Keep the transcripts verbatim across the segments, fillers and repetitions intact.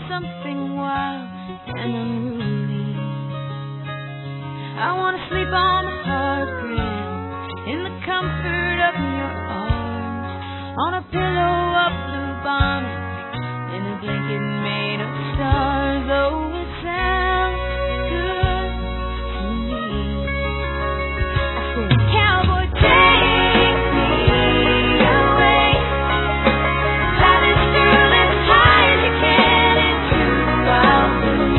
something wild and unruly. I wanna sleep on the hard ground in the comfort of your arms, on a pillow of blue bonnet, in a blanket made of stars. Oh, it sounds good to me. I said, cowboy, take me away. Fly this girl as high as you can into the wild blue.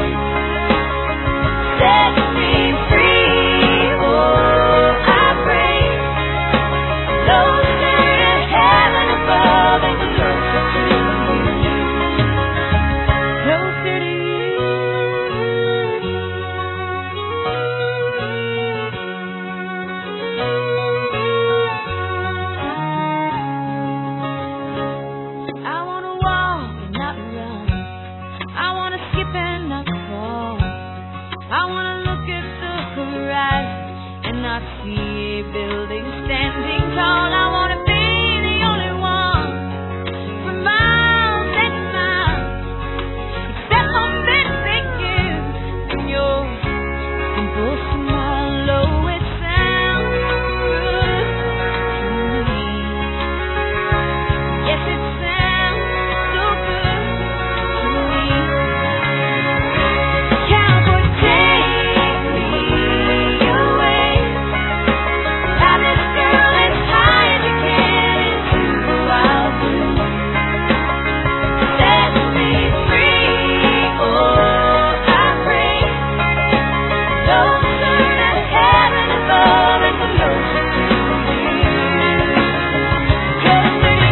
Set me free, oh, I pray. Closer to heaven above and closer to you. Closer to you. I wanna walk and not run. I wanna skip and not fall. I wanna look at the horizon and not see a building standing tall. I wanna be the only one for miles and miles, except for this big gift from your simple smile. Oh, it sounds good to me. Yes, it sounds so good to me. Cowboy, take me away. Fly this girl as high as you can into the wild blue. Set me free, oh, I pray. Closer to heaven above and closer to you. Closer to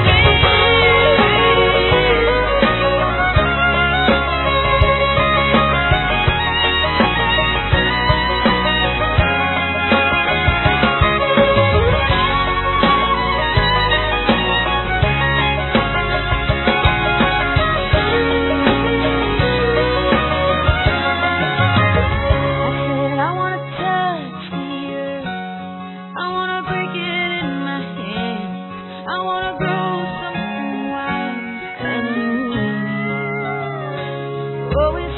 I said I wanna touch the earth. I wanna break it in my hands. I wanna grow something wild and new. Oh, it